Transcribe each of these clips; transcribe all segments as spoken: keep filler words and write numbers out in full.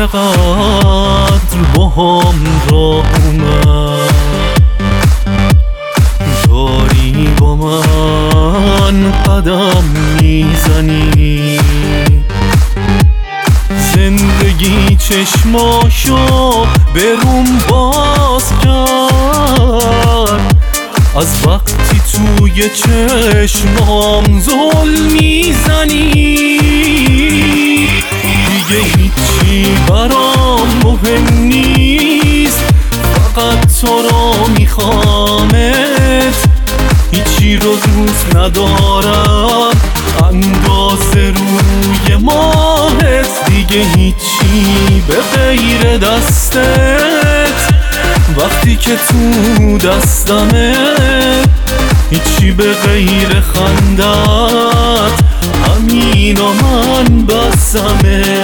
چقدر با هم راه اومد، داری با من قدم میزنی. زندگی چشماشو به روم باز کرد، از وقتی توی چشمام ظلم میزنی. دیگه هیچی برام مهم نیست، فقط تو رو میخوامت. هیچی رو دوست ندارم اندازه روی ماهت. دیگه هیچی به غیر دستت وقتی که تو دستمه، هیچی به غیر خندت همین و من بسمه.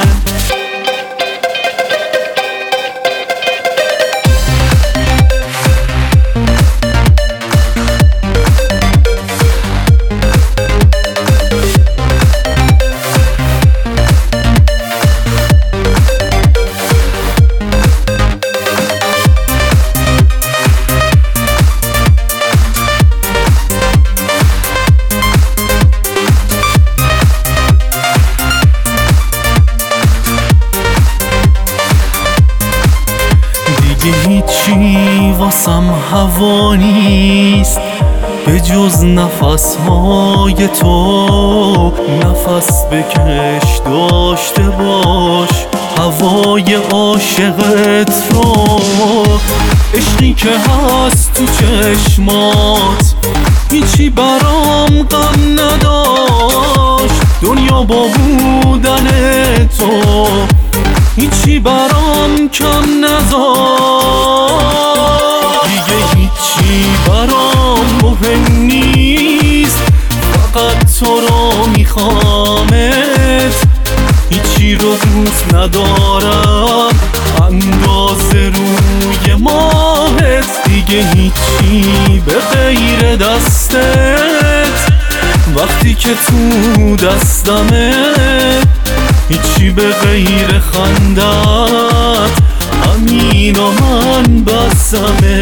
هیچی واسم هوا نیست به جز نفس‌های تو. نفس بکش داشته باش هوای عاشقت رو. عشقی که هست تو چشمات هیچی برام غم نداشت. دنیا با بودن تو هیچی برام کم نذاشت. دیگه هیچی برام مهم نیست، فقط تو رو میخوامت. هیچی رو دوست ندارم اندازه روی ماهت. دیگه هیچی به غیر دستت وقتی که تو دستمه، هیچی به غیر خندت همین و من بسمه.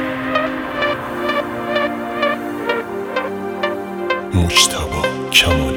مجتبی کمالی.